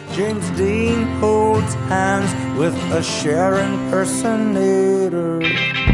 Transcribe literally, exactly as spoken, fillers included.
James Dean holds hands with a Cher impersonator.